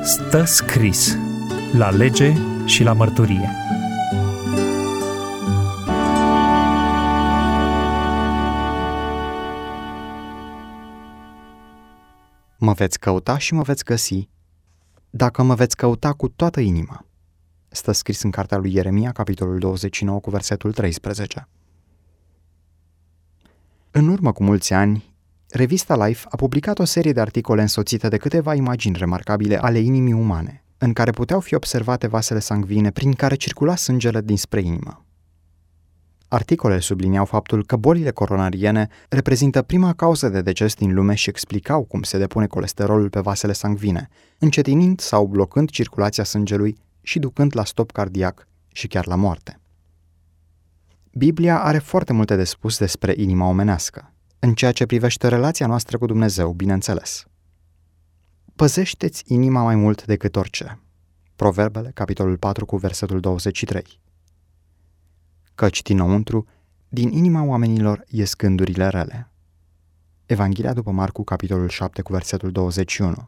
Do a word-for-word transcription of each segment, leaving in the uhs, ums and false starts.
Stă scris la lege și la mărturie. Mă veți căuta și mă veți găsi dacă mă veți căuta cu toată inima. Stă scris în cartea lui Ieremia, capitolul douăzeci și nouă, cu versetul treisprezece. În urmă cu mulți ani, revista Life a publicat o serie de articole însoțite de câteva imagini remarcabile ale inimii umane, în care puteau fi observate vasele sanguine prin care circula sângele dinspre inimă. Articolele subliniau faptul că bolile coronariene reprezintă prima cauză de deces din lume și explicau cum se depune colesterolul pe vasele sanguine, încetinind sau blocând circulația sângelui și ducând la stop cardiac și chiar la moarte. Biblia are foarte multe de spus despre inima omenească, în ceea ce privește relația noastră cu Dumnezeu, bineînțeles. Păzește-ți inima mai mult decât orice. Proverbele, capitolul patru, cu versetul douăzeci și trei. Căci dinăuntru, din inima oamenilor ies gândurile rele. Evanghelia după Marcu, capitolul șapte, cu versetul douăzeci și unu.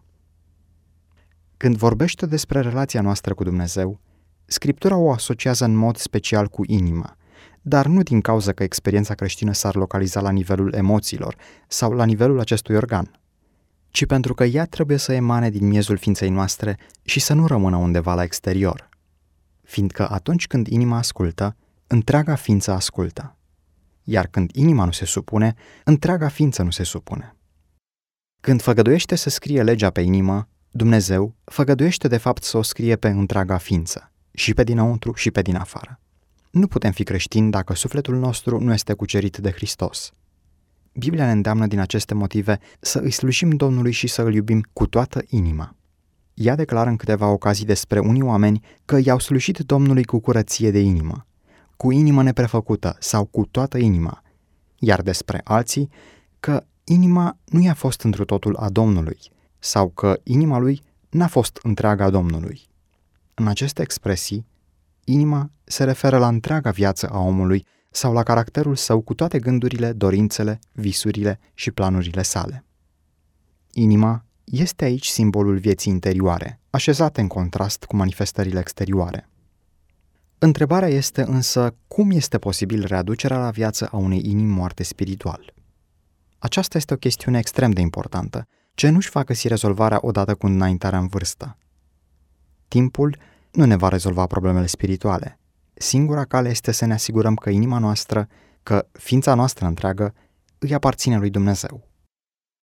Când vorbește despre relația noastră cu Dumnezeu, Scriptura o asociază în mod special cu inima, dar nu din cauza că experiența creștină s-ar localiza la nivelul emoțiilor sau la nivelul acestui organ, ci pentru că ea trebuie să emane din miezul ființei noastre și să nu rămână undeva la exterior. Fiindcă atunci când inima ascultă, întreaga ființă ascultă. Iar când inima nu se supune, întreaga ființă nu se supune. Când făgăduiește să scrie legea pe inimă, Dumnezeu făgăduiește de fapt să o scrie pe întreaga ființă, și pe dinăuntru și pe din afară. Nu putem fi creștini dacă sufletul nostru nu este cucerit de Hristos. Biblia ne îndeamnă din aceste motive să îi slujim Domnului și să îl iubim cu toată inima. Ea declară în câteva ocazii despre unii oameni că i-au slujit Domnului cu curăție de inimă, cu inimă neprefăcută sau cu toată inima, iar despre alții că inima nu i-a fost întru totul a Domnului sau că inima lui n-a fost întreaga Domnului. În aceste expresii, inima se referă la întreaga viață a omului sau la caracterul său cu toate gândurile, dorințele, visurile și planurile sale. Inima este aici simbolul vieții interioare, așezate în contrast cu manifestările exterioare. Întrebarea este însă cum este posibil readucerea la viață a unei inimi moarte spiritual. Aceasta este o chestiune extrem de importantă, ce nu-și va găsi rezolvarea odată cu înaintarea în vârstă. Timpul nu ne va rezolva problemele spirituale. Singura cale este să ne asigurăm că inima noastră, că ființa noastră întreagă, îi aparține lui Dumnezeu.